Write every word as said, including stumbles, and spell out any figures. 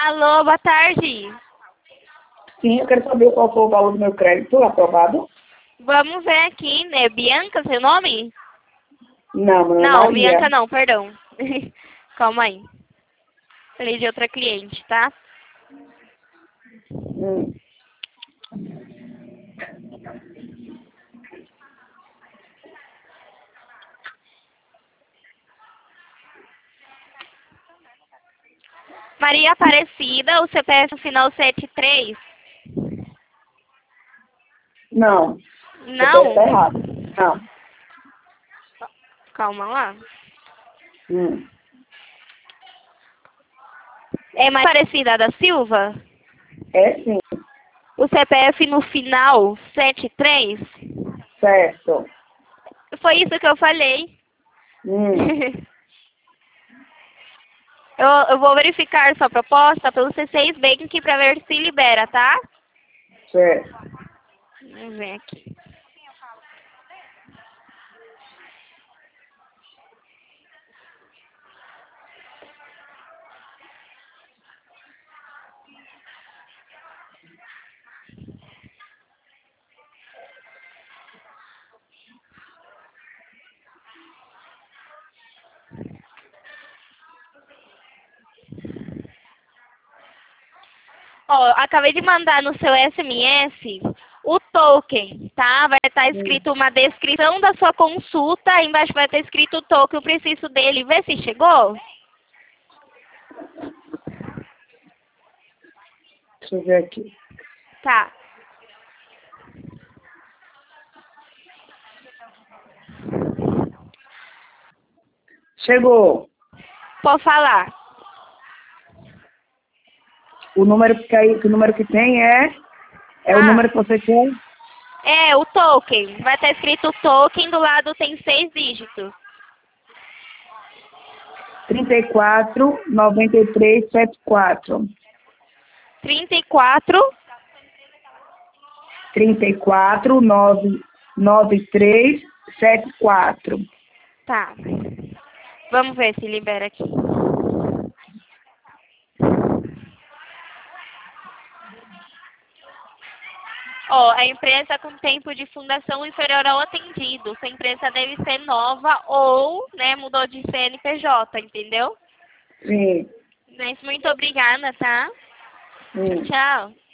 Alô, boa tarde. Sim, eu quero saber qual foi o valor do meu crédito aprovado. Vamos ver aqui, né? Bianca, seu nome? Não, meu nome é Não, Maria. Bianca não, perdão. Calma aí. Falei de outra cliente, tá? Hum. Maria Aparecida, o C P F final setenta e três? Não, você Não? está errado. Não. Calma lá. Hum. É mais parecida da Silva? É sim, O C P F no final setenta e três? certo. Foi isso que eu falei. Hum. eu, eu vou verificar sua proposta pelo C seis Bank para ver se libera, tá? Certo. Vamos ver aqui. Ó, acabei de mandar no seu S M S o token, tá? Vai estar Hum. escrito uma descrição da sua consulta, embaixo vai estar escrito o token, eu preciso dele. Vê se chegou. Deixa eu ver aqui. Tá. Chegou. Pode falar. O número que, aí, o número que tem é... É o Ah, número que você quer? é o token. Vai estar escrito token, do lado tem seis dígitos. trinta e quatro, noventa e três, setenta e quatro. trinta e quatro. trinta e quatro, noventa e três, setenta e quatro. Tá. Vamos ver se libera aqui. Ó, a empresa com tempo de fundação inferior ao atendido. Sua empresa deve ser nova ou, né, mudou de C N P J, entendeu? Sim. Mas muito obrigada, tá? Hum. Tchau.